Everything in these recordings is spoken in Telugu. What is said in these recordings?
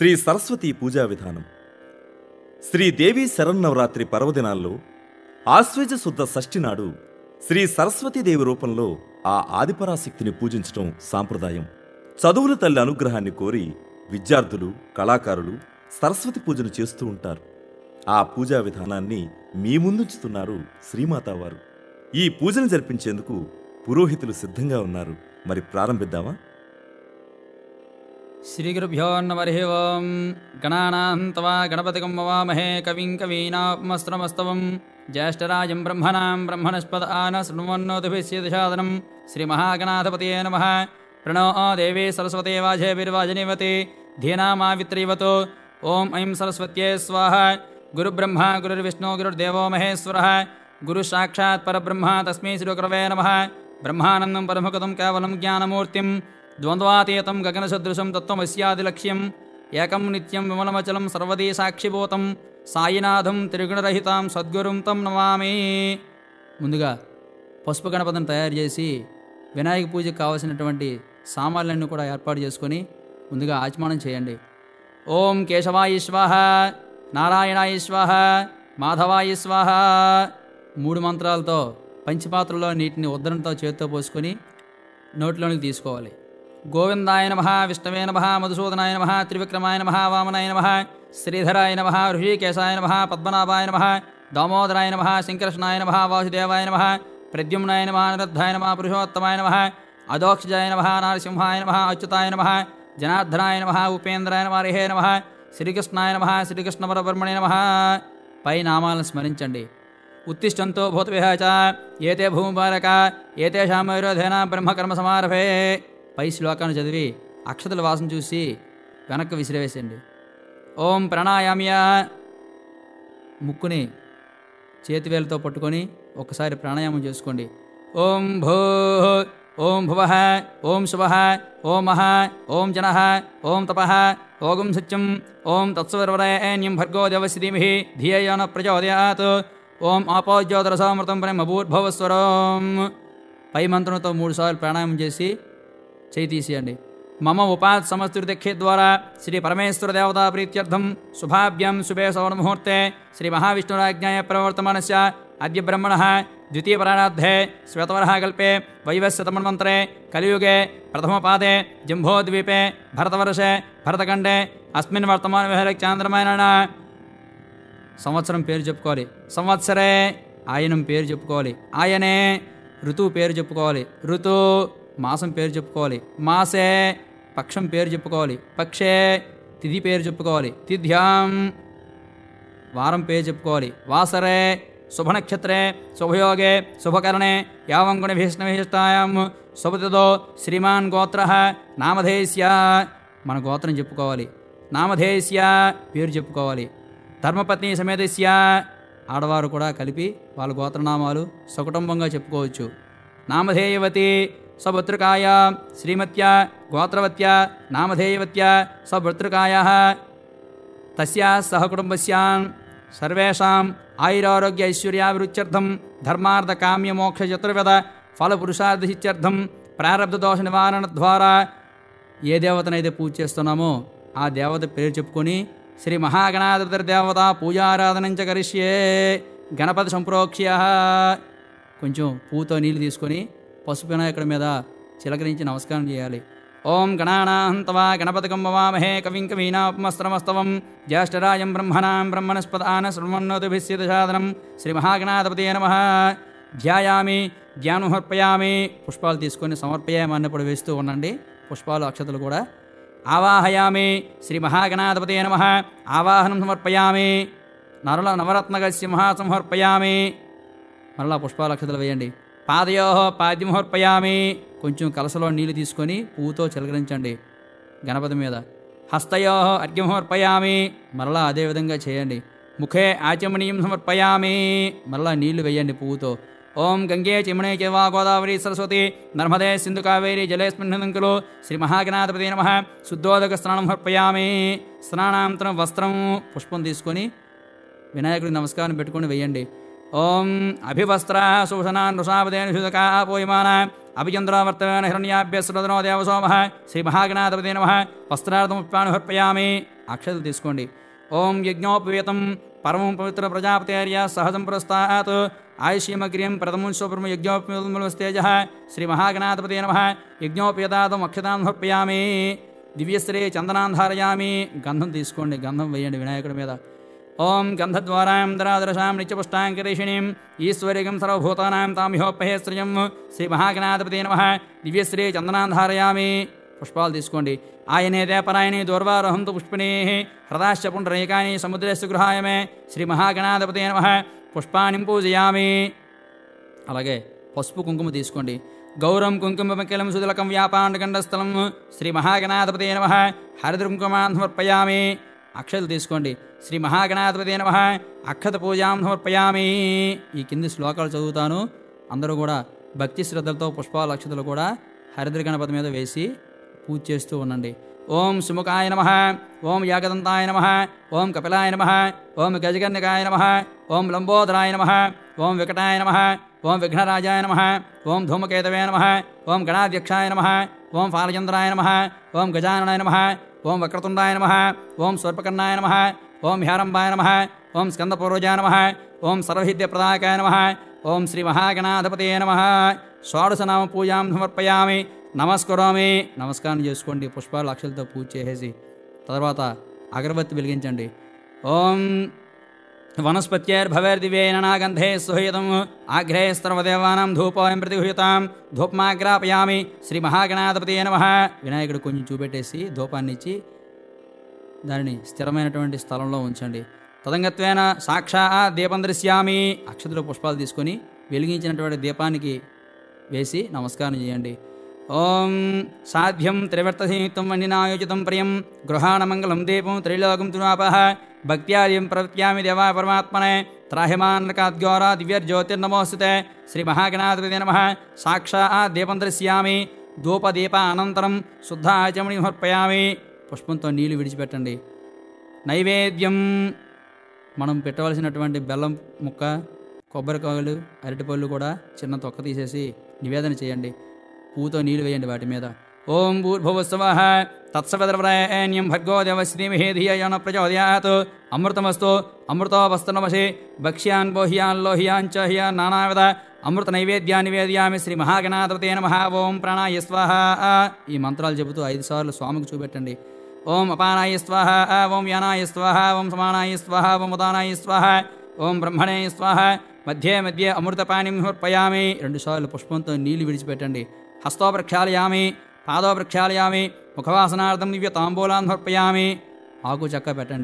శ్రీ సరస్వతి పూజా విధానం. శ్రీదేవి శరన్నవరాత్రి పర్వదినాల్లో ఆశ్వేజ శుద్ధ షష్ఠి నాడు శ్రీ సరస్వతీదేవి రూపంలో ఆ ఆదిపరాశక్తిని పూజించటం సాంప్రదాయం. చదువుల తల్లి అనుగ్రహాన్ని కోరి విద్యార్థులు, కళాకారులు సరస్వతి పూజను చేస్తూ ఉంటారు. ఆ పూజా విధానాన్ని మీ ముందుంచుతున్నారు శ్రీమాతావారు. ఈ పూజను జరిపించేందుకు పురోహితులు సిద్ధంగా ఉన్నారు. మరి ప్రారంభిద్దామా? శ్రీగురుభ్యో నమః. ఓం గణానాం తవా గణపతిగం వవామహే కవిం కవీనామస్త్రమస్తవం జ్యేష్ఠరాజం బ్రహ్మణాం బ్రహ్మణస్పద ఆన శృణ్వన్నోతిభిస్యదశాదనం. శ్రీమహాగణాధిపతయే నమః. ప్రణో దేవీ సరస్వతే వాజేభిర్వాజనివతి ధీనామావిత్రీవతో. ఓం ఐం సరస్వత్యై స్వాహ. గురుబ్రహ్మ గురుర్విష్ణు గురుర్దేవో మహేశ్వరః. గురు సాక్షాత్ పరబ్రహ్మ తస్మై శ్రీ గురవే నమః. బ్రహ్మానందం పరమగతం కేవలం జ్ఞానమూర్తిం ద్వంద్వాతీతం గగనసదృశం తత్వమస్యాదిలక్ష్యం ఏకం నిత్యం విమలమచలం సర్వదీ సాక్షిభూతం సాయినాథం త్రిగుణరహితాం సద్గురుం తం నమామి. ముందుగా పసుపు గణపతిని తయారు చేసి వినాయక పూజకు కావలసినటువంటి సామాన్లన్నీ కూడా ఏర్పాటు చేసుకొని ముందుగా ఆచమనం చేయండి. ఓం కేశవాయ స్వాహ, నారాయణాయ స్వాహ, మాధవాయ స్వాహ. 3 మంత్రాలతో పంచపాత్రలో నీటిని ఉద్దరణతో చేతితో పోసుకొని నోట్లోనికి తీసుకోవాలి. గోవిందాయ నమః, విష్ణవే నమః, మధుసూదనాయ నమః, త్రివిక్రమాయ నమః, వామనాయ నమః, శ్రీధరాయ నమః, ఋషికేశాయ నమః, పద్మనాభాయ నమః, దామోదరాయ నమః, శంకరష్ణాయ నమః, వాసుదేవాయ నమః, ప్రద్యుమ్నాయ నమః, నిరుద్ధాయ నమః, పురుషోత్తమాయ నమః, అదోక్షజాయ నమః, నరసింహాయ నమః, అచ్యుతాయ నమః, జనార్దనాయ నమః, ఉపేంద్రాయ నమః, హరే నమః, శ్రీకృష్ణాయ నమః, శ్రీకృష్ణ పరబ్రహ్మణే నమః. పై నామాలను స్మరించండి. ఉత్తిష్టంతో భూతవిహాచ ఏతే భూమిపారక ఏతేషాం వైరోధేన బ్రహ్మకర్మ సమారభే. పై శ్లోకాన్ని చదివి అక్షతల వాసన చూసి వెనక్కి విసిరివేసండి. ఓం ప్రాణాయామ్య. ముక్కుని చేతివేలతో పట్టుకొని ఒక్కసారి ప్రాణాయామం చేసుకోండి. ఓం భూ, ఓం భువః, ఓం శుభః, ఓం మహ, ఓం జనః, ఓం తపః, ఓం సత్యం, ఓం తత్సవితుర్వరేణ్యం భర్గో దేవస్య ధీమహి ధియో యో నః ప్రచోదయాత్. ఓం ఆపోజ్యోతిరసామృతం బ్రహ్మభూర్భువస్వరం. పై మంత్రంతో 3 సార్లు ప్రాణాయామం చేసి చేయి తీసేయండి. మమ ఉపాత్ సమస్తుతిక్షే ద్వారా శ్రీ పరమేశ్వర దేవతా ప్రీత్యర్థం శుభాభ్యాం శుభే సవర్ముహూర్తే శ్రీ మహావిష్ణురాజ్ఞాయ ప్రవర్తమానస్య అద్య బ్రహ్మణః ద్వితీయ పరార్థే శ్వేతవరః కల్పే వైవస్వతమన్వంతరే కలియుగే ప్రథమపాదే జంబోద్వీపే భరతవర్షే భరతఖండే అస్మిన్ వర్తమాన విహరచాంద్రమాయణ. సంవత్సరం పేరు చెప్పుకోవాలి. సంవత్సరే. ఆయనం పేరు చెప్పుకోవాలి. ఆయనే. ఋతువు పేరు చెప్పుకోవాలి. ఋతు. మాసం పేరు చెప్పుకోవాలి. మాసే. పక్షం పేరు చెప్పుకోవాలి. పక్షే. తిథి పేరు చెప్పుకోవాలి. తిథ్యాం. వారం పేరు చెప్పుకోవాలి. వాసరే. శుభనక్షత్రే శుభయోగే శుభకరణే యావంగుణ భీష్ణవిశిష్టాయాం శుభతిథో శ్రీమాన్ గోత్ర నామధేయస్య. మన గోత్రం చెప్పుకోవాలి. నామధేయస్య పేరు చెప్పుకోవాలి. ధర్మపత్ని సమేతస్య. ఆడవారు కూడా కలిపి వాళ్ళ గోత్రనామాలు సకుటుంబంగా చెప్పుకోవచ్చు. నామధేయవతి సభృతృకాయ శ్రీమత్య గోత్రవత్య నామధేయవత్య సభృతృకాయ తస్యా సహకుటుంబస్యాం సర్వేషాం ఆయురారోగ్య ఐశ్వర్యాభివృద్ధ్యర్థం ధర్మార్థకామ్యమోక్ష చతుర్వేద ఫలపురుషార్థసిత్యర్థం ప్రారబ్ధ దోష నివారణ ద్వారా ఏ దేవతనైతే పూజ చేస్తున్నామో ఆ దేవత పేరు చెప్పుకొని శ్రీ మహాగణాధిపతిర్దేవత పూజారాధనంచ కరిష్యే. గణపతి సంప్రోక్ష్య. కొంచెం పూతో నీళ్ళు తీసుకొని పసుపు వినాయకుడి మీద చిలకరించి నమస్కారం చేయాలి. ఓం గణానాం తవా గణపతిగం వవామహే కవిం కవీనామస్త్రమస్తవం జ్యేష్ఠరాజం బ్రహ్మణాం బ్రహ్మణస్పద ఆన శృణ్వన్నోతిభిస్యదశాదనం. శ్రీ మహాగణాధిపతయే నమః. ధ్యాయామి ధ్యానమర్పయామి. పుష్పాలు తీసుకొని సమర్పయామి అన్నప్పుడు వేస్తూ ఉండండి. పుష్పాలు అక్షతలు కూడా. ఆవాహయామి శ్రీ మహాగణాధిపతయే నమః. ఆవాహనం సమర్పయామి. నవరత్నగ సింహాసమర్పయామి. మరలా పుష్పాలు అక్షతలు వేయండి. పాదయో పాద్యమర్పయామి. కొంచెం కలసలో నీళ్లు తీసుకొని పువ్వుతో చిలకరించండి గణపతి మీద. హస్తయో అర్ఘ్యమర్పయామి. మరలా అదేవిధంగా చేయండి. ముఖే ఆచమనీయం సమర్పయామి. మరలా నీళ్లు వేయండి పువ్వుతో. ఓం గంగే చిమణే చైవ గోదావరి సరస్వతి నర్మదే సింధు కావేరి జలేస్మిన్నంకులు శ్రీ మహాగణాధిపతి నమః. శుద్ధోదక స్నానం సమర్పయామి. స్నానాంతరం వస్త్రం పుష్పం తీసుకొని వినాయకుడికి నమస్కారం పెట్టుకొని వేయండి. ఓం అభివస్త్ర శోషణాన్ రుషావదేన శుధకా పోయమాన అభిచంద్రావర్తన హిరణ్యాభ్యస్రదనో దేవసోమ శ్రీ మహాగణాధిపతి నమః. వస్త్రార్థముత్పానుహర్పయామి. అక్షతలు తీసుకోండి. ఓం యజ్ఞోపవేతం పరమం పవిత్ర ప్రజాపతేర్య సహజం పురస్తాత్ ఆయుష్యమగ్రియం ప్రథమం శుభ్రమ యజ్ఞోపేతేజ శ్రీ మహాగణాధిపతే నమః. యజ్ఞోపేతాదం అక్షతాం సమర్పయామి. దివ్యశ్రీ చందనాన్ ధారయామి. గంధం తీసుకోండి, గంధం వేయండి వినాయకుడి మీద. ఓం గంధద్వారాం దరాదరశాం నిత్యపుష్టాంకరేషిణీం ఈశ్వరిగం సర్వభూతానాం తామిహోపహే శ్రియం శ్రీ మహాగణాధిపతే నమః. దివ్యశ్రీ చందనాన్ ధారయామి. పుష్పాలు తీసుకోండి. ఆయనేదే పరాయణి దూర్వారోహంతు పుష్పిణీ హ్రదాశ్చ పుండరీకాని సముద్రస్య గృహాయ మే శ్రీ మహాగణాధిపతే నమః. పుష్పాన్ని పూజయామి. అలాగే పసుపు కుంకుమ తీసుకోండి. గౌరం కుంకుమకిలం సుతిలకం వ్యాపాండకండస్థలం శ్రీ మహాగణాధిపతే నమః. హరిద్ర కుంకుమాన్ సమర్పయామి. అక్షతలు తీసుకోండి. శ్రీ మహాగణాధిపతే నమః. అక్షత పూజాం సమర్పయామి. ఈ కింది శ్లోకాలు చదువుతాను. అందరూ కూడా భక్తి శ్రద్ధలతో పుష్పాలు అక్షతలు కూడా హరిద్ర గణపతి మీద వేసి పూజ చేస్తూ ఉండండి. ఓం సుముఖాయ నమః. ఓం యాగదంతాయ నమః. ఓం కపిలాయ నమః. ఓం గజగన్నికాయ నమః. ఓం లంబోదరాయ నమః. ఓం వికటాయ నమః. ఓం విఘ్నరాజాయ నమః. ఓం ధూమకేతవే నమః. ఓం గణాధ్యక్షాయ నమః. ఓం ఫాలచంద్రాయ నమః. ఓం గజాననాయ నమః. ఓం వక్రతుండాయ నమః. ఓం స్వర్పకర్ణాయ నమః. ఓం హ్యారంబాయ నమః. ఓం స్కందపూర్వజాయ నమః. ఓం సర్వహిద్యప్రదాయకాయ నమః. ఓం శ్రీ మహాగణాధిపతే నమః. షోడశనామ పూజాం సమర్పయామి. నమస్కరోమి. నమస్కారం చేసుకోండి. పుష్పాలు అక్షలతో పూజ చేసేసి తర్వాత అగరబత్తి వెలిగించండి. ఓం వనస్పత్యైర్భవేర్దివ్యేన నాగంధే సుహేతం ఆగ్రే సర్వదేవానాం ధూపోయం ప్రతిహుయతాం ధూపమాగ్రాపయామి. శ్రీ మహాగణాధిపతే నమః. వినాయకుడు కొంచెం చూపెట్టేసి ధూపాన్ని ఇచ్చి దానిని స్థిరమైనటువంటి స్థలంలో ఉంచండి. తదంగత్వేన సాక్షాత్ దీపం దృశ్యామి. అక్షతలు పుష్పాలు తీసుకొని వెలిగించినటువంటి దీపానికి వేసి నమస్కారం చేయండి. ఓం సాధ్యం త్రివర్తసంయుక్తం వండినాయోచితం ప్రియం గృహాణమంగళం దీపం త్రైలోకం తునాపః భక్త్యాదిం ప్రవృత్యామి దేవా పరమాత్మనే త్రాహిమాన్నకాద్గౌరా దివ్యజ్యోతిర్నమోస్తుతే. శ్రీ మహాగణాధిపతే నమః. సాక్షాత్ దీపం దృశ్యామి. ధూపదీప అనంతరం శుద్ధ ఆచమని సమర్పయామి. పుష్పంతో నీళ్లు విడిచిపెట్టండి. నైవేద్యం మనం పెట్టవలసినటువంటి బెల్లం ముక్క, కొబ్బరికాయలు, అరటిపళ్ళు కూడా చిన్న తొక్క తీసేసి నివేదన చేయండి. పూతో నీళ్లు వేయండి వాటి మీద. ఓం భూర్భువస్సవః తత్సవితుర్వరేణ్యం భర్గో దేవస్య ధీమహి ధియో యో నః ప్రచోదయాత్. అమృతమస్తు అమృతోపస్తనమసి భక్ష్యాన్ బోహ్యాన్ లోహ్యాన్ చ హ్యాన్ నానావిధ అమృత నైవేద్యాన్ని నివేదయామి. శ్రీ మహాగణాధిపతే నమః. ఓం ప్రాణాయ స్వాహ. ఈ మంత్రాలు చెబుతూ 5 సార్లు స్వామికి చూపెట్టండి. ఓం అపానాయ స్వాహ. ఓం యానాయ స్వాహ. ఓం సమానాయ స్వాహ. ఓం ఉదానాయ స్వాహ. ఓం బ్రహ్మణే స్వాహ. మధ్యే మధ్యే అమృతపాణిం సమర్పయామి. 2 సార్లు పుష్పంతో నీళ్లు విడిచిపెట్టండి. హస్తో ప్రక్షాళయామి. పాదో ప్రక్షాళయామి. ముఖవాసనార్థం దివ్య తాంబూలాన్ సమర్పయామి. ఆకు చెక్క పెట్టండి.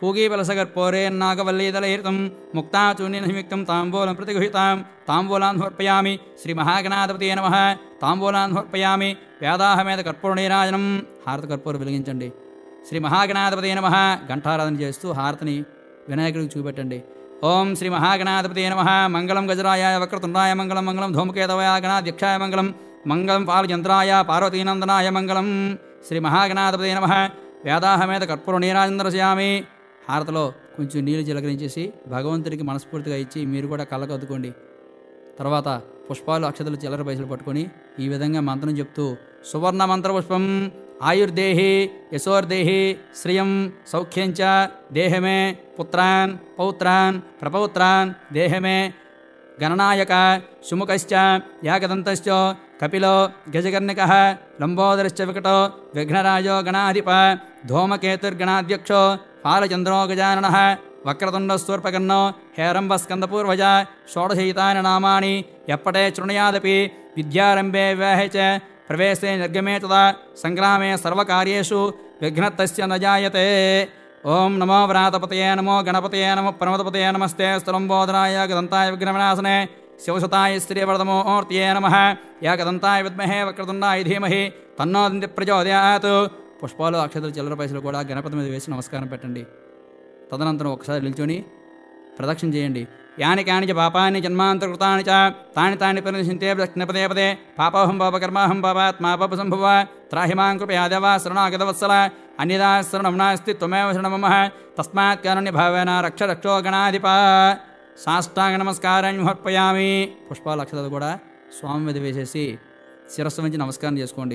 పూగీబలసగర్పోరేన్నాగవల్లీదలహీతం ముక్తాచూర్ణేన సంయుక్తం తాంబూలం ప్రతిగృహీతాం తాంబూలాన్ సమర్పయామి. శ్రీ మహాగణాధిపతే నమః. తాంబూలాన్ సమర్పయామి. వేదాహమేద కర్పూర నీరాజనం. హారతి కర్పూరం వెలిగించండి. శ్రీ మహాగణాధిపతే నమః. ఘంటారాధన చేస్తూ హారతిని వినాయకుడికి చూపెట్టండి. ఓం శ్రీ మహాగణాధిపతే నమః. మంగళం గజరాయ వక్రతుండాయ మంగళం. మంగళం ధూమకేతవయ గణాధ్యక్షాయ మంగళం. మంగళం పాలచంద్రాయ పార్వతీనందనాయ మంగళం. శ్రీ మహాగణాధిపతే నమః. వేదాహమేద కర్పూర నీరాజనం దర్శయామి. హారతిలో కొంచెం నీళ్లు చిలకరించేసి భగవంతుడికి మనస్ఫూర్తిగా ఇచ్చి మీరు కూడా కళ్ళకు అద్దుకోండి. తర్వాత పుష్పాలు అక్షతలు చిల్లర పైసలు పట్టుకొని ఈ విధంగా మంత్రం చెప్తూ సువర్ణ మంత్రపుష్పం ఆయుర్దేహి యశోర్దేహి శ్రియం సౌఖ్యంచ దేహమే పుత్రాన్ పౌత్రాన్ ప్రపౌత్రాన్ దేహమే గణనాయక సుముఖశ్చ యాగదంతశ్చ కపిలో గజకర్ణికః లంబోదరశ్చ వికటో విఘ్నరాజో గణాధిప ధూమకేతుర్గణాధ్యక్షో పాలచంద్రో గజాననః వక్రతుండస్సూర్పకర్ణో హేరంబస్కందపూర్వజ షోడశైతాని నామాని ఎప్పటే శృణుయాదపి విద్యారంభే వివాహే చ ప్రవేశే నిర్గమే తదా సంగ్రామే సర్వకార్యేషు విఘ్నతస్య న జాయతే. ఓం నమో వ్రాతపతయే నమో గణపతయే నమో ప్రమదపతయే నమస్తే స్థలంబోధరాయ గదంతాయ విఘ్నవినాశనే శివసుతాయ శ్రీవర్ధమూర్తయే నమః. యాగదంతాయ విద్మహే వక్రతుండాయ ధీమహి తన్నో దంతి ప్రచోదయాత్. పుష్పాలు అక్షతలు చిల్లర పైసలు కూడా గణపతి మీద వేసి నమస్కారం పెట్టండి. తదనంతరం ఒకసారి నిల్చొని ప్రదక్షిణ చేయండి. యాని కాని చ పాపాన్ని జన్మాంతర్కృతాని చ తాని తాని పరినిశింతే పదే పదే పాపహం పాపకర్మాహం పాపాత్మా పాప సంభవ త్రాహిమాం కృపయాదేవ శరణాగతవత్సల అన్యదా శరణం నాస్తి త్వమేవ శరణమమః తస్మాత్ కారుణ్యభావేన రక్ష రక్షో గణాధిప. సాష్టాంగ నమస్కారాన్ని సమర్పయామి. పుష్పాల అక్షతలు కూడా స్వామి మీద వేసేసి శిరస్సు వంచి నమస్కారం చేసుకోండి.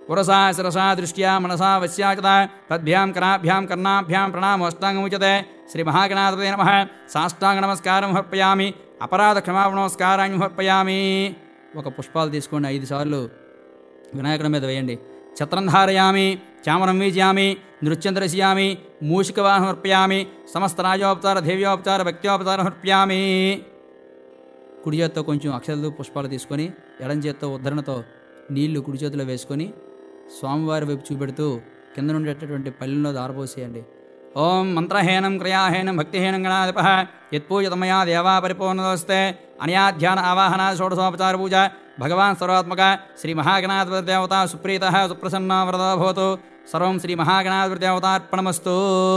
పురసా శిరసా దృష్ట్యా మనసా వశ్యాచత తద్భ్యాం కరాభ్యాం కర్ణాభ్యాం ప్రణామోష్టాంగముచ్యతే శ్రీ మహాగణాధిపతే నమః సాష్టాంగ నమస్కారం సమర్పయామి అపరాధ క్షమాపణ నమస్కారాన్ని సమర్పయామి. ఒక పుష్పాలు తీసుకోండి 5 సార్లు వినాయకుడి మీద వేయండి. ఛత్రం ధారయామి చామరం వీజయామి నృత్యం దర్శయామి మూషికవాహనం సమర్పయామి సమస్త రాజోపచార దేవ్యోపచార భక్త్యోపచారం సమర్పయామి. కుడి చేత్తో కొంచెం అక్షతలు పుష్పాలు తీసుకొని ఎడం చేత్తో ఉద్ధరణతో నీళ్లు కుడి చేతిలో వేసుకొని స్వామివారి వైపు చూపెడుతూ కింద ఉండేటటువంటి పల్లెల్లో దారపోసేయండి. ఓం మంత్రహీనం క్రియాహీనం భక్తిహీనం గణాధిప యత్పూజితమయా దేవా పరిపూర్ణదోస్తే అనయా ధ్యాన ఆవాహన షోడశోపచార పూజ భగవాన్ సర్వాత్మక శ్రీ మహాగణాధిపతి దేవత సుప్రీత సుప్రసన్న వరద భవతు సర్వం శ్రీ మహాగణాధిపతి దేవతార్పణమస్తు.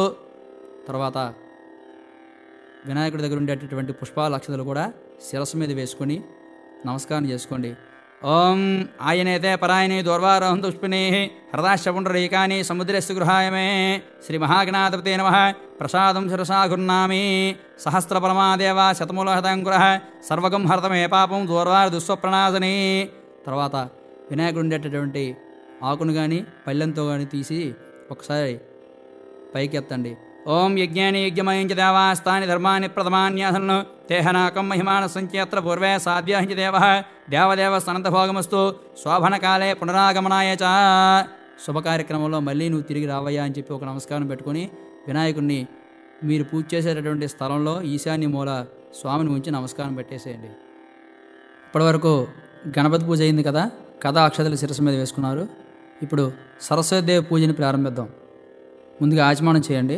తర్వాత వినాయకుడి దగ్గర ఉండేటటువంటి పుష్పాల అక్షతలు కూడా శిరస్సు మీద వేసుకొని నమస్కారం చేసుకోండి. ఓం ఆయనేతే పరాయణి దూర్వారోహం తుష్పిణీ హృదాశపుండరీకాని సముద్రస్సు గృహాయమే శ్రీ మహాగణాధిపతే నమః ప్రసాదం శిరసా గుర్నామి సహస్రపరమాదేవ శతమూలహతంకుర సర్వగం హరతమే పాపం దూర్వార దుస్వప్రణాశని. తర్వాత వినాయకుడు ఉండేటటువంటి ఆకును కానీ పళ్ళెంతో కానీ తీసి ఒకసారి పైకి ఎత్తండి. ఓం యజ్ఞాని యజ్ఞమయం చ దేవాస్తాని ధర్మాని ప్రథమాన్యాసన్ తేహనాకం మహిమాన సంచేత్ర పూర్వే సాధ్యాహి చ దేవ దేవదేవ సనంతభోగమస్తు శోభనకాలే పునరాగమనాయ చ. శుభకార్యక్రమంలో మళ్ళీ నువ్వు తిరిగి రావయ్యా అని చెప్పి ఒక నమస్కారం పెట్టుకొని వినాయకుడిని మీరు పూజ చేసేటటువంటి స్థలంలో ఈశాన్య మూల స్వామిని ఉంచి నమస్కారం పెట్టేసేయండి. ఇప్పటివరకు గణపతి పూజ అయింది కదా, కథ అక్షతలు శిరస్సు మీద వేసుకున్నారు. ఇప్పుడు సరస్వతీదేవి పూజని ప్రారంభిద్దాం. ముందుగా ఆచమనం చేయండి.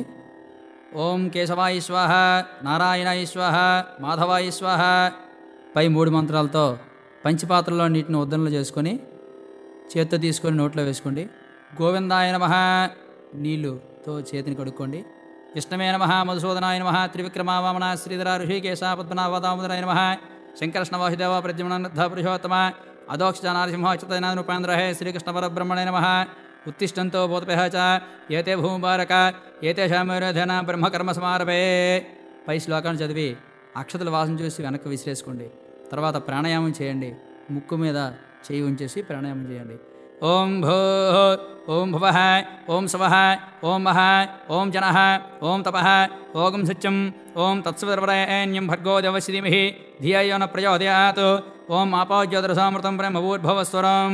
ఓం కేశవాయ స్వాహ నారాయణాయ స్వాహ మాధవాయ స్వాహ. పై 3 మంత్రాలతో పంచపాత్రలో నీటిని ఉద్ధరణలు చేసుకొని చేత్తో తీసుకొని నోట్లో వేసుకోండి. గోవిందాయ నమః నీళ్ళుతో చేతిని కడుక్కోండి. విష్ణవే నమః మధుసూదనాయ నమః త్రివిక్రమా వామన శ్రీధర ఋషికేశ పద్మనాభ దామోదరాయ నమః శంకరష్ణ వాసుదేవ ప్రద్యుమ్న పురుషోత్తమ అదోక్ష నారసింహ రూపేంద్రహే శ్రీకృష్ణ పరబ్రహ్మణే నమః. ఉత్తిష్టంతో భూతపేహ చ ఏతే భూమిపారక ఏతేషామేరోధన బ్రహ్మకర్మ సమారభే. పై శ్లోకాన్ని చదివి అక్షతల వాసన చూసి వెనక్కి విసిరేసుకోండి. తర్వాత ప్రాణాయామం చేయండి. ముక్కు మీద చేయి ఉంచేసి ప్రాణాయామం చేయండి. ఓం భూ ఓం భువః ఓం స్వః ఓం మహ ఓం జనః ఓం తపః ఓం సత్యం ఓం తత్సవితుర్వరేణ్యం భర్గో దేవస్య ధీమహి ధియో యో న ప్రచోదయాత్ ఓం ఆపో జ్యోతిరసామృతం బ్రహ్మభూర్భువస్వరం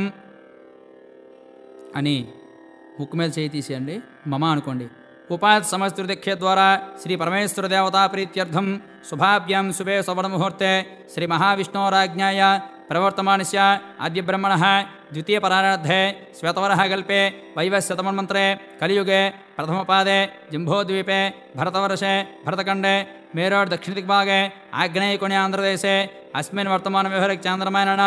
అని ముక్కు మీద చేయి తీసేయండి. మమ అనుకోండి. ఉపాత్ సమస్తృతిఖ్య ద్వారా శ్రీ పరమేశ్వర దేవతా ప్రీత్యర్థం శుభాభ్యాం శుభే సవర్ణముహూర్తే శ్రీ మహావిష్ణోరాజ్ఞాయ ప్రవర్తమానస్య ఆద్య బ్రహ్మణః ద్వితీయ పరారాధే శ్వేతవరః కల్పే వైవస్వతమన్మంత్రే కలియుగే ప్రథమపాదే జంబోద్వీపే భరతవర్షే భరతఖండే మేరోడ్ దక్షిణదిగ్భాగే ఆగ్నేయకోణే ఆంధ్రదేశే అస్మిన్ వర్తమాన వ్యవహారిక చాంద్రమాన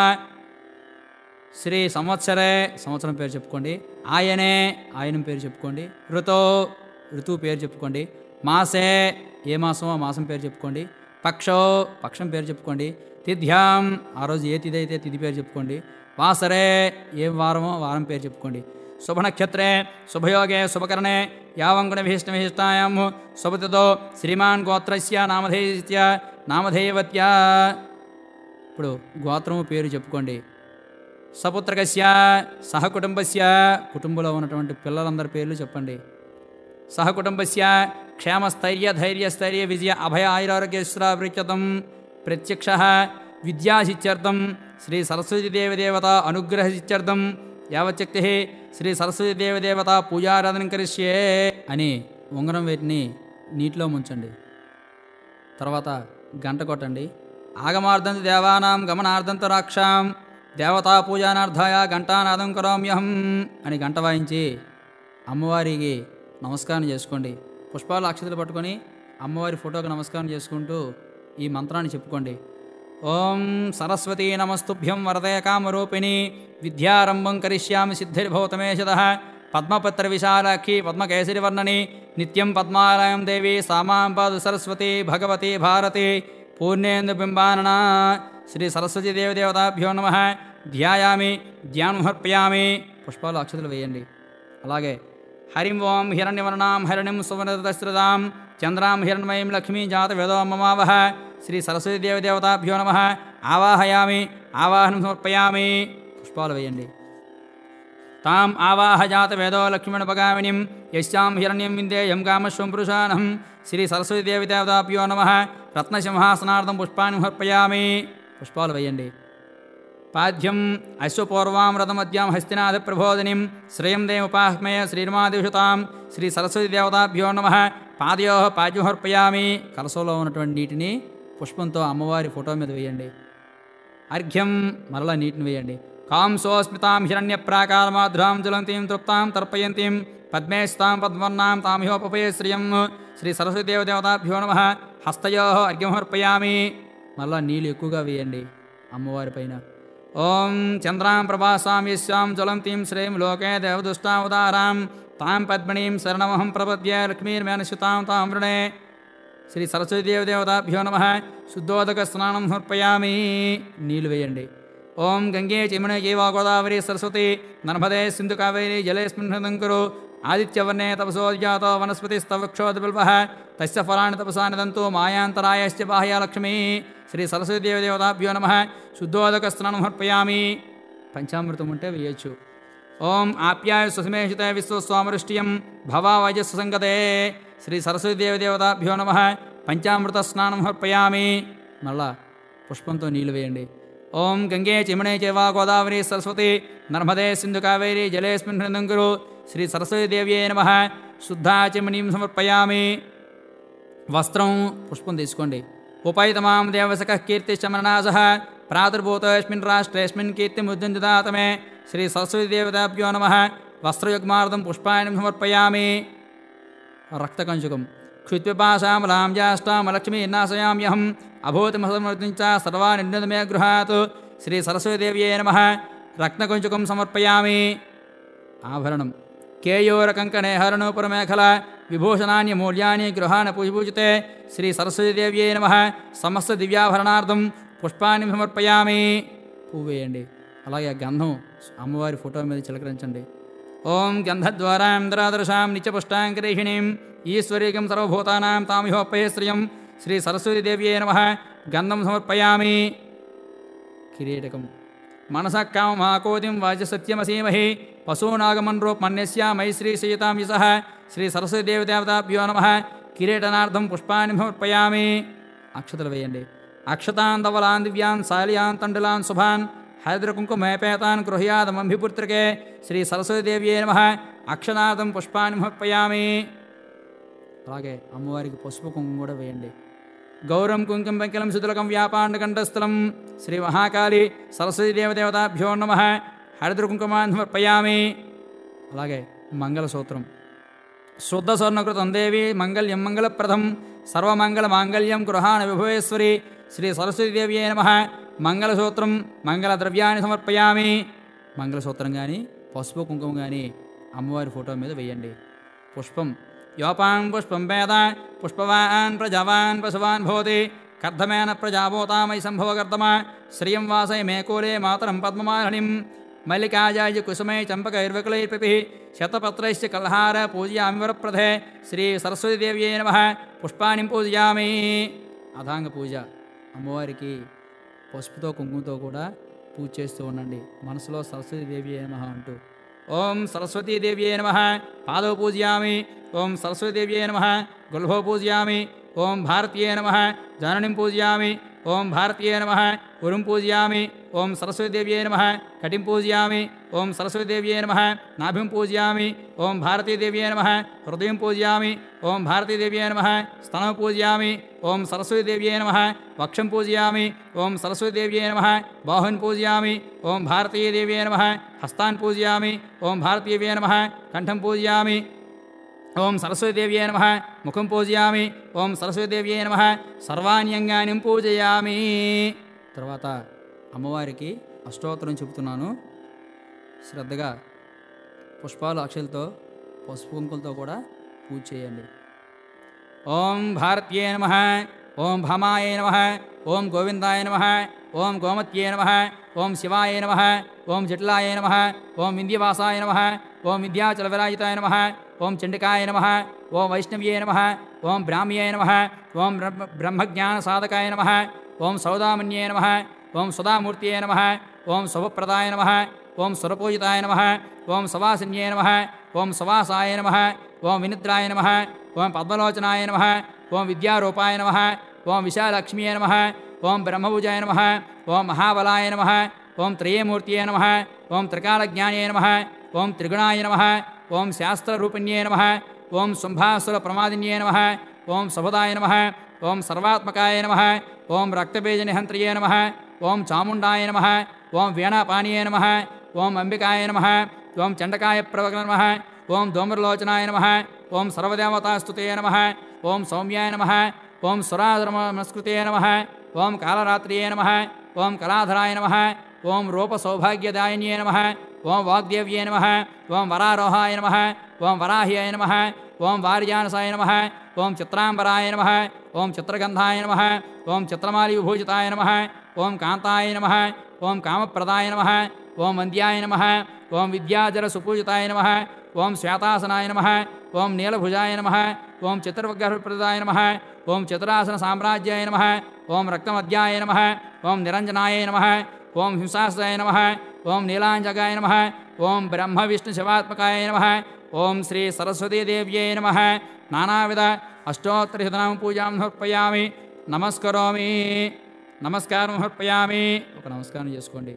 శ్రీ సంవత్సరే సంవత్సరం పేరు చెప్పుకోండి. ఆయనే ఆయనం పేరు చెప్పుకోండి. ఋతువు పేరు చెప్పుకోండి. మాసే ఏ మాసమో ఆ మాసం పేరు చెప్పుకోండి. పక్షో పక్షం పేరు చెప్పుకోండి. తిథ్యాం ఆ రోజు ఏ తిథి అయితే తిథి పేరు చెప్పుకోండి. వాసరే ఏ వారమో వారం పేరు చెప్పుకోండి. శుభనక్షత్రే శుభయోగే శుభకరణే యావంగుణ విశిష్టాయాం శుభతితో శ్రీమాన్ గోత్రస్య నామధేయస్య నామధేయవత్యా. ఇప్పుడు గోత్రము పేరు చెప్పుకోండి. సపుత్రకస్య సహకుటుంబస్య కుటుంబంలో ఉన్నటువంటి పిల్లలందరి పేర్లు చెప్పండి. సహకుటుంబస్య క్షేమస్థైర్య ధైర్యస్థైర్య విజయ అభయ ఆయురారోగ్యశ్రావృత్యతం ప్రత్యక్ష విద్యాసిత్యర్థం శ్రీ సరస్వతీదేవదేవత అనుగ్రహసిత్యర్థం యావచ్చక్తి శ్రీ సరస్వతీదేవదేవత పూజారాధన కరిష్యే అని ఉంగరం వేటిని నీటిలో ముంచండి. తర్వాత గంట కొట్టండి. ఆగమార్థంత దేవానాం గమనార్థంత రాక్షాం దేవతా పూజానార్థాయ ఘంటానాదం కరోమ్యహం అని గంట వాయించి అమ్మవారికి నమస్కారం చేసుకోండి. పుష్పాలు అక్షతలు పట్టుకొని అమ్మవారి ఫోటోకి నమస్కారం చేసుకుంటూ ఈ మంత్రాన్ని చెప్పుకోండి. ఓం సరస్వతీ నమస్తుభ్యం వరదే కామరూపిణి విద్యారంభం కరిష్యామి సిద్ధిర్భవతమేషదః పద్మపత్ర విశాలాక్షి పద్మకేసరివర్ణని నిత్యం పద్మాలయం దేవి సామాంపాదు సరస్వతి భగవతి భారతి పూర్ణేందుబింబానన. శ్రీ సరస్వతీ దేవదేవతాభ్యో నమః. ధ్యాయామి ధ్యానమర్పయామి. పుష్పాలు అక్షతలు వేయండి. అలాగే హరిం ఓం హిరణ్యవర్ణాం హరిణిం సువర్ణదస్రదాం చంద్రాం హిరణ్మయీం లక్ష్మీ జాత వేదో మమావహ. శ్రీ సరస్వతీ దేవదేవతాభ్యో నమః. ఆవాహయామి ఆవాహనం సమర్పయామి. పుష్పాలు వేయండి. తాం ఆవాహజాత వేదో లక్ష్మీణపగామినిం యశ్చాం హిరణ్యం విందేయం కామశ్వం పురుషానం శ్రీ సరస్వతి దేవి దేవతాభ్యో నమః రత్నసింహాసనార్థం పుష్పాన్ని సమర్పయామి. పుష్పాలు వేయండి. పాద్యం అశ్వపూర్వామృతమద్యాం హస్తినాథ ప్రబోధినిం శ్రేయం దేవోపాహ్మయ శ్రీర్మాదిషుతాం శ్రీ సరస్వతి దేవతాభ్యో నమః పాదయో పాద్యమర్పయామి. కలసంలో ఉన్నటువంటి నీటిని పుష్పంతో అమ్మవారి ఫోటో మీద వేయండి. అర్ఘ్యం మరలా నీటిని వేయండి. కాంసోస్మితాం హిరణ్య ప్రాకారమాధ్రాం జ్వలంతీం తృప్తాం తర్పయంతీం పద్మేస్తాం పద్మవర్ణాం తామిహోపపయే శ్రియం శ్రీ సరస్వతి దేవతాభ్యో నమః హస్తయో అర్ఘ్యమర్పయామి. మరలా నీళ్ళు ఎక్కువగా వేయండి అమ్మవారి పైన. ఓం చంద్రాం ప్రభాసాం యస్యాం జ్వలంతీం శ్రేయం లోకే దేవదుష్టావతారాం తాం పద్మణీం శరణమహం ప్రపద్యే లక్ష్మీర్మేనశ్యుతాం తాం వృణే శ్రీ సరస్వతి దేవతాభ్యో నమః శుద్ధోదక స్నానం సమర్పయామి. నీళ్ళు వేయండి. ఓం గంగే యమునే చైవ గోదావరి సరస్వతి నర్మదే సింధు కావేరి జలేస్మిన్ హృదంకురు ఆదిత్యవర్ణే తపసోజాతో వనస్పతిస్తవక్షోదబిల్వః తస్య ఫలాని తపసా నిదంతు మాయాంతరాయశ్చ బాహ్య లక్ష్మీ శ్రీ సరస్వతి దేవతాభ్యో నమః శుద్ధోదక స్నానం సమర్పయామి. పంచామృతం ఉంటే వేయచ్చు. ఓం ఆప్యాయ సుసమేషిత విశ్వస్వామృష్టియం భవావజస్సు సంగతే శ్రీ సరస్వతి దేవతాభ్యో నమః పంచామృత స్నానం సమర్పయామి. మళ్ళా పుష్పంతో నీళ్ళు వేయండి. ఓం గంగే యమునే చైవ గోదావరి సరస్వతి నర్మదే సింధు కావేరి జలేస్మిన్ హృదంకురు శ్రీ సరస్వతి దేవ్యే నమః శుద్ధాచమనీం సమర్పయామి. వస్త్రం పుష్పం తీసుకోండి. ఉపైతమాం దేవసక కీర్తిశ్చమరణాసః ప్రాదుర్భూతస్మిన్ రాష్ట్రేస్మిన్ కీర్తిముద్దంజదాతమే శ్రీ సరస్వతి దేవతాభ్యో నమః వస్త్రయుగ్మార్థం పుష్పాన్ని సమర్పయామి. రక్తకంచుకం క్షుత్పిపాశామలాం జ్యేష్ఠామలక్ష్మీర్నాశయామ్యహం అభూతిమసమృతించ సర్వానిర్ణితమే గృహాత్ శ్రీ సరస్వతి దేవ్యే నమః రత్నకంచుకం సమర్పయామి. ఆభరణం కేయూరకంకణే హరణోపురమేఖల విభూషణాన్యమూల్యాని గృహాణ పూజితే శ్రీ సరస్వతి దేవ్యే నమః సమస్త దివ్యాభరణార్థం పుష్పాన్ని సమర్పయామి. పువ్వు వేయండి. అలాగే గంధం అమ్మవారి ఫోటో మీద చిలకరించండి. ఓం గంధద్వారాంధ్రాదర్శాం నిత్యపుష్టాంకరేషిణీం ఈశ్వరీకం సర్వభూతానాం తామిహోపయే శ్రియం శ్రీ సరస్వతి దేవ్యే నమః గంధం సమర్పయామి. కిరీటకం మనసః కామమాకోతిం వాచసత్యమసీమహి పశూనాగమన్ రూపమన్యస్యామై శ్రీ సీతాం యసః శ్రీ సరస్వతి దేవతాభ్యో నమః కిరీటనార్థం పుష్పాన్ని సమర్పయామి. అక్షతలు వేయండి. అక్షతాన్ ధవలాన్ దివ్యాన్ శాలియాన్ తండులాన్ శుభాన్ హరిద్రకుంకుమేపేతాన్ గృహ్యాదమంభిపుత్రికే శ్రీ సరస్వతి దేవ్యే నమః అక్షనాథం పుష్పాన్ని సమర్పయామి. అలాగే అమ్మవారికి పసుపు కుంకుమ కూడా వేయండి. గౌరం కుంకుమ పంకిలం సుతులకం వ్యాపాండకంఠస్థలం శ్రీ మహాకాళి సరస్వతి దేవతాభ్యో నమః హరిద్రకుంకుమాన్ సమర్పయామి. అలాగే మంగళసూత్రం శుద్ధ స్వర్ణకృతం దేవి మంగళ్యం మంగళప్రదం సర్వమంగళ మాంగళ్యం గృహాణ విభవేశ్వరి శ్రీ సరస్వతి దేవ్యే నమః మంగళసూత్రం మంగళద్రవ్యాన్ని సమర్పయామి. మంగళసూత్రం కానీ పసుపు కుంకుమ కానీ అమ్మవారి ఫోటో మీద వేయండి. పుష్పం యోపాన్ పుష్పం వేద పుష్పవాన్ ప్రజావాన్ పశువాన్ భవతి కర్ధమేన ప్రజాభూతామై సంభవకర్తమ శ్రియం వాసయ మేకూలే మాతరం పద్మమాలినిం మల్లికాజాయ కుసుమై చంపకైర్వకులైర్పిపి శతపత్రైశ్చ కల్హార పూజయామి వరప్రదే శ్రీ సరస్వతి దేవ్యే నమః పుష్పాన్ని పూజయామి. అథాంగ పూజ అమ్మవారికి పసుపుతో కుంకుమతో కూడా పూజ చేస్తూ ఉండండి. మనసులో సరస్వతి దేవ్యే నమః అంటూ ఓం సరస్వతీ దేవ్యే నమః పాదౌ పూజయామి. ఓం సరస్వతీ దేవ్యే నమః గుల్భౌ పూజయామి. ఓం భారతీయే నమః జననిం పూజయామి. ఓం భారతీయే నమః గురుం పూజయామి. ఓం సరస్వతీ దేవ్యే నమః కటిం పూజయామి. ఓం సరస్వతీ దేవ్యే నమః నాభిం పూజయామి. ఓం భారతీ దేవ్యే నమః హృదయం పూజయామి. ఓం భారతీ దేవ్యే నమః స్తనం పూజయామి. ఓం సరస్వతీ దేవ్యే నమః వక్షం పూజయామి. ఓం సరస్వతీ దేవ్యే నమః బాహున్ పూజయామి. ఓం భారతీ దేవ్యే నమః హస్తాన్ పూజయామి. ఓం భారతీయే నమః కంఠం పూజయామి. ఓం సరస్వతీ దేవ్యే నమః ముఖం పూజయామి. ఓం సరస్వతీ దేవ్యే నమః సర్వాణ్యంగాని పూజయామి. తర్వాత అమ్మవారికి అష్టోత్తరం చెబుతున్నాను. శ్రద్ధగా పుష్పాలు అక్షలతో పసుపు కుంకులతో కూడా పూజ చేయండి. ఓం భారత్యే నమః. ఓం భామాయ నమః. ఓం గోవిందాయ నమః. ఓం గోమత్యే నమః. ఓం శివాయ నమః. ఓం జటిలాయ నమః. ఓం వింధ్యవాసాయ నమః. ఓం విద్యాచలవిరాజితాయ నమః. ఓం చండికాయ నమః. ఓం వైష్ణవ్యే నమః. ఓం బ్రాహ్మ్యే నమః. ఓం బ్రహ్మజ్ఞానసాధకాయ నమః. ఓం సౌదామన్యే నమః. ఓం సుధామూర్తియే నమః. ఓం శుభప్రదాయ నమః. ఓం సురపూజితాయ నమః ఓం సవాసిన్యే నమః ఓం సవాసాయ నమః ఓం వినిద్రాయ నమః ఓం పద్మలోచనాయ నమః ఓం విద్యారూపాయ నమః ఓం విశాలక్ష్మ్యే నమః ఓం బ్రహ్మభుజాయ నమః ఓం మహాబలాయ నమః ఓం త్రయమూర్తయే నమః ఓం త్రికాలజ్ఞానే నమః ఓం త్రిగుణాయ నమః ఓం శాస్త్రరూపిణ్యే నమః ఓం శుంభాసుర ప్రమాదిన్యే నమః ఓం సబుదాయ నమః ఓం సర్వాత్మకాయ నమః ఓం రక్తబీజనిహంత్రియే నమః ఓం చాముండాయ నమః ఓం వీణాపానీయే నమః ఓం అంబికాయ నమః ఓం చండకాయ ప్రవక్ర నమః ఓం ధూమ్రలోచనాయ నమః ఓం సర్వదేవతాస్తుతే నమః ఓం సౌమ్యాయ నమః ఓం సురాధర్మస్కృతే నమః ఓం కాళరాత్రియే నమః ఓం కళాధరాయ నమః ఓం రూపసౌభాగ్యదాయిన్యే నమః ఓం వాగ్దేవ్యే నమః ఓం వరారోహాయ నమః ఓం వరాహ్యాయ నమః ఓం వార్యానసాయ నమః ఓం చిత్రాంబరాయ నమః ఓం చిత్రగంధాయ నమః ఓం చిత్రమాలివిభూషితాయ నమః ఓం కాంతాయ నమః ఓం కామప్రదాయ నమః ఓం వంద్యాయ నమః ఓం విద్యాజలసుపూజితాయ నమః ఓం శ్వేతాసనాయ నమః ఓం నీలభుజాయ నమః ఓం చతుర్వర్గప్రదాయ నమః ఓం చతురాసన సామ్రాజ్యాయ నమః ఓం రక్తమద్యాయ నమః ఓం నిరంజనాయ నమః ఓం హింసాస్తాయ నమః ఓం నీలాంజగాయ నమః ఓం బ్రహ్మ విష్ణు శివాత్మకాయ నమః ఓం శ్రీ సరస్వతీదేవ్యై నమః నానావిధ అష్టోత్తరశతనామ పూజాం సమర్పయామి నమస్కరోమి నమస్కారం సమర్పయామి. ఒక నమస్కారం చేసుకోండి.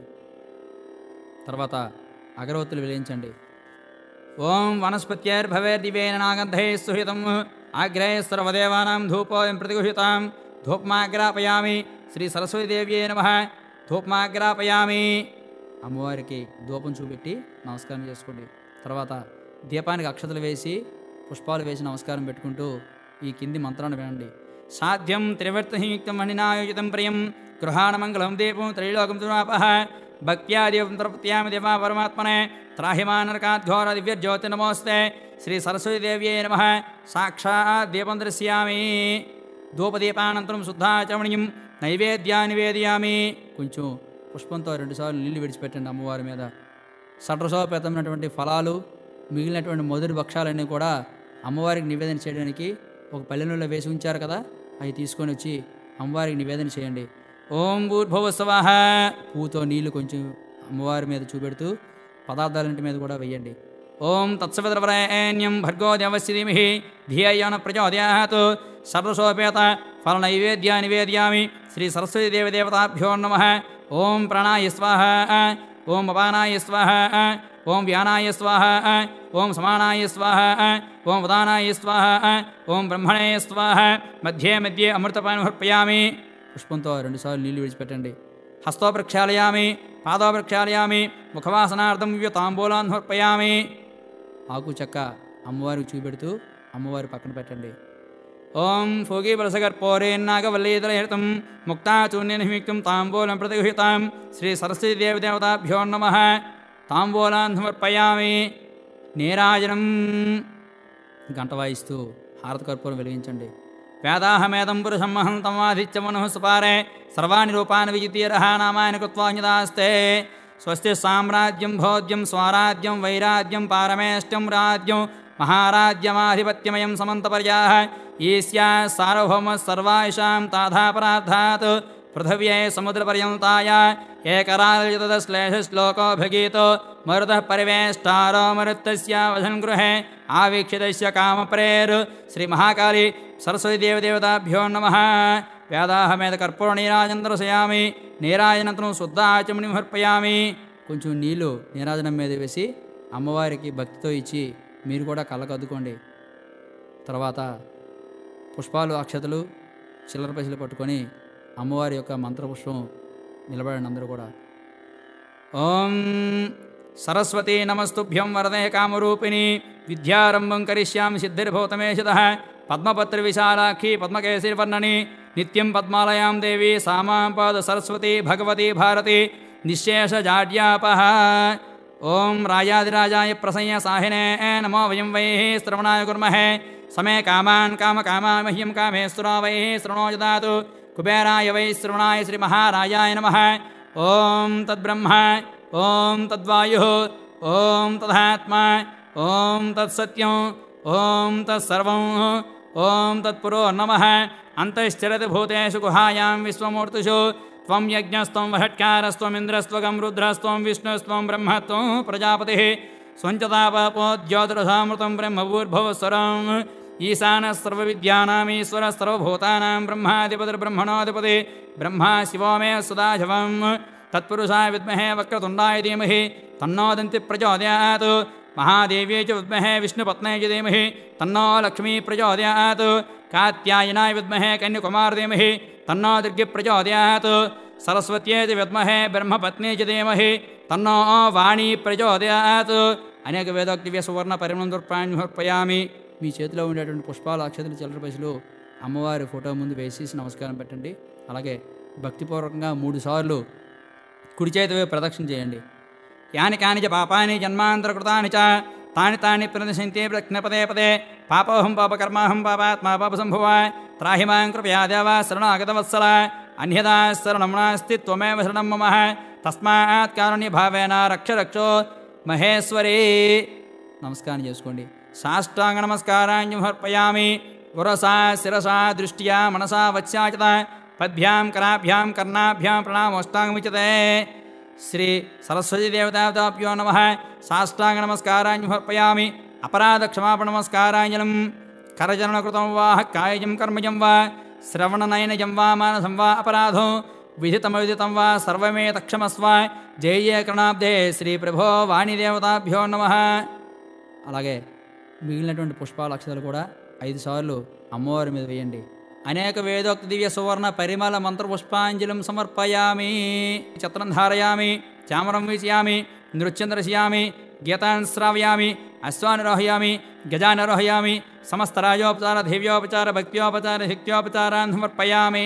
తర్వాత అగరవత్తులు వెలిగించండి. ఓం వనస్పత్యైర్భవేర్దివేన నాగంధైః సుహితం ఆగ్రహే సర్వదేవానాం ధూపోయం ప్రతిగృహీతాం ధూపమాగ్రాపయామి. శ్రీ సరస్వతీదేవ్యై నమః. ధూపమాగ్రాపయామి. అమ్మవారికి ధూపం చూపెట్టి నమస్కారం చేసుకోండి. తర్వాత దీపానికి అక్షతలు వేసి పుష్పాలు వేసి నమస్కారం పెట్టుకుంటూ ఈ కింది మంత్రాన్ని వినండి. సాధ్యం త్రివర్తయుక్తం మణినాయోజితం ప్రియం గృహాణమంగళం దీపం త్రైలోకం దురాపః భక్త్యాదేవం తర్పత్యామి దేవా పరమాత్మనే త్రాహిమానరకాద్ఘోర దివ్యజ్యోతి నమోస్తే. శ్రీ సరస్వతీదేవ్యై నమః. సాక్షాత్ దీపం దర్శయామి. ధూపదీపానంతరం శుద్ధాచమణీయం నైవేద్యాన్ని నివేదయామి. కొంచెం పుష్పంతో 2 సార్లు నీళ్లు విడిచిపెట్టండి అమ్మవారి మీద. షడ్రసోపేతమైనటువంటి ఫలాలు మిగిలినటువంటి మొదటి భక్షాలన్నీ కూడా అమ్మవారికి నివేదన చేయడానికి ఒక పల్లెలలో వేసి ఉంచారు కదా, అవి తీసుకొని వచ్చి అమ్మవారికి నివేదన చేయండి. ఓం భూర్భువస్సవః. పూతో నీళ్లు కొంచెం అమ్మవారి మీద చూపెడుతూ పదార్థాలంటి మీద కూడా వేయండి. ఓం తత్సవితుర్వరేణ్యం భర్గో దేవస్య ధీమహి ధియో యో నః ప్రచోదయాత్. షడ్రసోపేత ఫల నైవేద్యాన్ని నివేదయామి. శ్రీ సరస్వతీదేవి దేవతాభ్యో నమః. ఓం ప్రాణాయ స్వాహ. ఓం అపానాయ స్వాహ. ఓం వ్యానాయ స్వాహ. ఓం సమానాయ స్వాహ. ఓం ఉదానాయ స్వాహ. ఓం బ్రహ్మణే స్వాహ. మధ్యే మధ్యే అమృతపానం సమర్పయామి. పుష్పంతో 2 సార్లు నీళ్లు విడిచిపెట్టండి. హస్తో ప్రక్షాళయామి. పాదో ప్రక్షాళయామి. ముఖవాసనార్థం తాంబూలాన్ని సమర్పయామి. ఆకు చెక్క అమ్మవారికి చూపెడుతూ అమ్మవారి పక్కన పెట్టండి. ఓం ఫోగీబలసగర్పోరేన్నాగవల్లీదరహితం ముక్తాచూన్యనిమిక్తం తాంబూలం ప్రతిగృహీతాం. శ్రీ సరస్వతీదేవి దేవతాభ్యో నమః. తాంబూలాన్ని సమర్పయామి. నీరాజనం గంట వాయిస్తూ హారత కర్పూరం వెలిగించండి. వేదాహమేదం పురుషమహం తమాదిత్యమను సుపారే సర్వాణి రూపాన్ని విజితీరః నామాని కృత్వాన్యదాస్తే. స్వస్తి సామ్రాజ్యం భోజ్యం స్వరాజ్యం వైరాజ్యం పారమేష్టం రాజ్యం మహారాజ్యమాధిపత్యమయం సమంతపర్యాః ఈస్యా సార్వభౌమ సర్వాయిషాం తాధాపరార్థాత్ పృథివ్యై సముద్రపర్యంతాయ ఏకరాజతశ్లేషశ్లోకోభిగీతో మరుతః పరివేష్టారో మరుత్తస్య వశన్ గృహే ఆవీక్షితస్య కామప్రేర్. శ్రీ మహాకాళి సరస్వతీదేవి దేవతాభ్యో నమః. వేదాహమేద కర్పూర నీరాజనంతరసయామి. నీరాజనంతరం శుద్ధ ఆచమణిం సమర్పయామి. కొంచెం నీళ్లు నీరాజనం మీద వేసి అమ్మవారికి భక్తితో ఇచ్చి మీరు కూడా కళ్ళకద్దుకోండి. తర్వాత పుష్పాలు అక్షతలు చిల్లర పైసలు పట్టుకొని అమ్మవారి యొక్క మంత్రపుష్పం నిలబడండి అందరూ కూడా. ఓం సరస్వతీ నమస్తుభ్యం వరదే కామరూపిణి విద్యారంభం కరిష్యామి సిద్ధిర్భూతమేషితః. పద్మపత్ర విశాలాక్షి పద్మకేశిర్వర్ణని నిత్యం పద్మాలయాం దేవి సామాం పాద సరస్వతి భగవతి భారతి నిశ్శేష జాడ్యాపః. ఓం రాజాదిరాజాయ ప్రసయ్య సాహినే నమో వయం వై శ్రవణాయ కుర్మహే. సమే కామాన్ కామకామా మహ్యం కామేశ్వరా వై శ్రవణో దదాతు. కుబేరాయ వై శ్రవణాయ శ్రీ మహారాజాయ నమః. ఓం తద్బ్రహ్మ ఓం తద్వాయు ఓం తదాత్మా ఓం తత్సత్యం ఓం తత్సర్వం ఓం తత్పురో నమః. అంతశ్చరతి భూతేషు గుహాయాం విశ్వమూర్తిషు त्वं यज्ञस्त्वं वषट्कारस्त्वमिन्द्रस्त्वगं रुद्रस्त्वं विष्णुस्त्वं ब्रह्मत्वं प्रजापतिः स्वञ्चतापो ज्योतिरसामृतं ब्रह्मभूर्भुवस्वरम् ईशानः सर्वविद्यानामीश्वरः सर्वभूतानां ब्रह्माधिपतिर्ब्रह्मणोऽधिपतिः ब्रह्मा शिवो मे सदाशिवं तत्पुरुषाय विद्महे वक्रतुण्डाय धीमहि तन्नो दन्तिः प्रचोदयात् महादेव्यै च विद्महे विष्णुपत्न्यै च धीमहि तन्नो लक्ष्मी प्रचोदयात् कात्यायनाय विद्महे कन्याकुमारी धीमहि तन्नो दुर्गे प्रचोदयात् सरस्वत्यै च विद्महे ब्रह्मपत्न्यै च धीमहि तन्नो वाणी प्रचोदयात् అనేక వేదోక్త దివ్య సువర్ణ పరిమళం సమర్పయామి. మీ చేతిలో ఉండేటువంటి పుష్పాలు అక్షతలు చిల్లర పైసలు అమ్మవారి ఫోటో ముందు వేసేసి నమస్కారం పెట్టండి. అలాగే భక్తిపూర్వకంగా 3 సార్లు కుడి చేతి వైపు ప్రదక్షిణ చేయండి. యాని కాని చ పాపాని జన్మాంతరకృతాని చ తాని తాని ప్రదశంతే ప్రజ్ఞపదే పదే పాపోహం పాపకర్మాహం పాపాత్మా పాపసంభవ త్రాహి మాం కృపయా దేవ శరణాగతవత్సల అన్యదా శరణం నాస్తి త్వమేవ శరణం మమ తస్మాత్ కారుణ్యభావేన రక్ష రక్షో మహేశ్వరీ. నమస్కారం చేసుకోండి. సాష్టాంగ నమస్కారాన్ని సమర్పయామి. పురసా శిరసా దృష్ట్యా మనసా వత్స్యాచత పద్భ్యాం కరాభ్యాం కర్ణాభ్యాం ప్రణామోష్టాంగముచ్యతే. శ్రీ సరస్వతీ దేవతాభ్యో నమః. సాష్టాంగ నమస్కారాన్ని సమర్పయామి. అపరాధ క్షమాపణ నమస్కారాంజలం. కరచరణకృతం వా కాయజం కర్మజం వా శ్రవణనయనజం వా మానసం వా అపరాధం విదితమవిదితం వా సర్వమే తక్షమస్వ. జయ కరుణాబ్దే శ్రీ ప్రభో వాణిదేవతాభ్యో నమః. అలాగే మిగిలినటువంటి పుష్పాల అక్షతలు కూడా 5 సార్లు అమ్మవారి మీద వేయండి. అనేక వేదోక్త దివ్య సువర్ణ పరిమళ మంత్రపుష్పాంజలిం సమర్పయామి. చత్రం ధారయామి, చామరం వీచయామి, నృత్యం దర్శయామి, గీతాన్ శ్రావయామి, అశ్వానిరోహయామి, గజానిరోహయామి, సమస్త రాజోపచార దేవ్యోపచార భక్త్యోపచార శక్త్యోపచారాన్ని సమర్పయామి.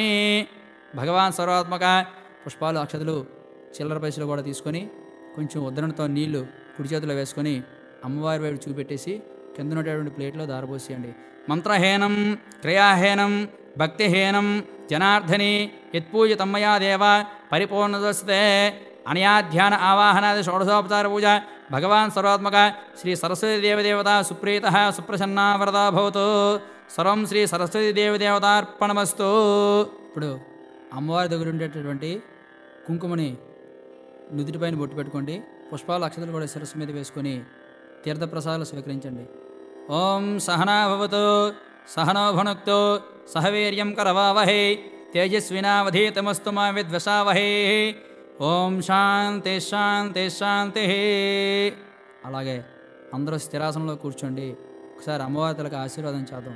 భగవాన్ సర్వాత్మక పుష్పాలు అక్షతలు చిల్లర పైసలు కూడా తీసుకొని కొంచెం ఉద్దరణతో నీళ్లు కుడి చేతిలో వేసుకొని అమ్మవారి వైపు చూపెట్టేసి కింద ఉన్నటువంటి ప్లేట్లో దారపోసేయండి. మంత్రహీనం క్రియాహీనం భక్తిహీనం జనార్దని యత్పూజితం మయా దేవ పరిపూర్ణదస్తే. అనయా ధ్యాన ఆవాహనాది షోడశోపచార పూజ భగవాన్ సర్వాత్మక శ్రీ సరస్వతీ దేవదేవత సుప్రీత సుప్రసన్నా వరదా భవతు. సర్వం శ్రీ సరస్వతీ దేవదేవతార్పణమస్తు. ఇప్పుడు అమ్మవారి దగ్గర ఉండేటటువంటి కుంకుమని నుదుటిపైన బొట్టు పెట్టుకోండి. పుష్పాలు అక్షతలు కూడా శిరస్సు మీద వేసుకొని తీర్థప్రసాదాలు స్వీకరించండి. ఓం సహనా భవతు సహనో భునక్తు సహ వీర్యం కరవావహై తేజస్వినావధీతమస్తు మా విద్వసావహై. ఓం శాంతి శాంతి శాంతి. అలాగే అందరూ స్థిరాసనంలో కూర్చోండి. ఒకసారి అమ్మవారి తలకు ఆశీర్వాదం చేద్దాం.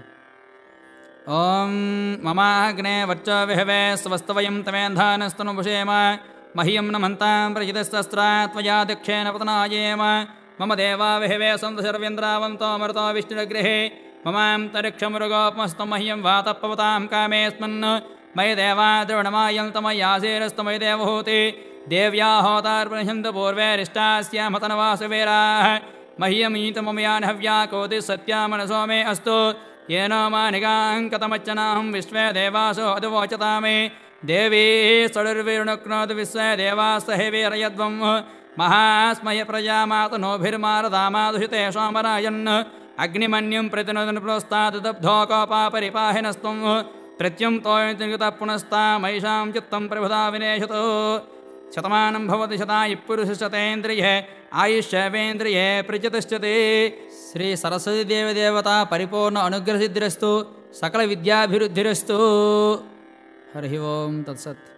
ఓం మమాగ్నే వర్చో విహవే స్వస్తవయం తమేంధానస్తను భుషేమ మహ్యం నమంతాం ప్రజితస్త్రా త్వయా దక్షేణ పతనాయేమ. మమ దేవా విహవే సంతశర్వేంద్రావంతో అమృతో విష్ణురగృహే మమాంతరిక్షమృగోపమస్తం మహ్యం వాతపవతాం కామేస్మన్ మయ దేవా ద్రవణమాయంతమయాసేరస్తమయ దేవహూతి. దేవ్యా హోతార్పణిషంత పూర్వేరిష్టాస్యామతనవాసవేరాः మహ్యమీతమమయాన్ హవ్యా కోతి సత్యా మనసో మే అస్తు. येनो मानिकाङ्कतमच्चनाहं विश्वे देवासो अधवोचता मे. देवी षडुर्वीर्णुक्नोतु विश्वे देवास्तहेवीरयद्वं महास्मय प्रजामातनोभिर्मारदामादुषिते सोमराजन्. अग्निमन्युं प्रतिनोदन प्रोस्तात् दब्धो कोपापरिपाहिनस्त्वं प्रत्युं तोयतः पुनस्तामैषां चित्तं प्रभुता विनेशतो. శతమానం భవతి శతాయు పురుషశతేంద్రియే ఆయుష్యేంద్రియే ప్రచితిష్టతే. శ్రీ సరస్వతీ దేవదేవత పరిపూర్ణ అనుగ్రహసిద్ధిరస్తు సకల విద్యాభివృద్ధిరస్తు. హరి ఓం తత్సత్.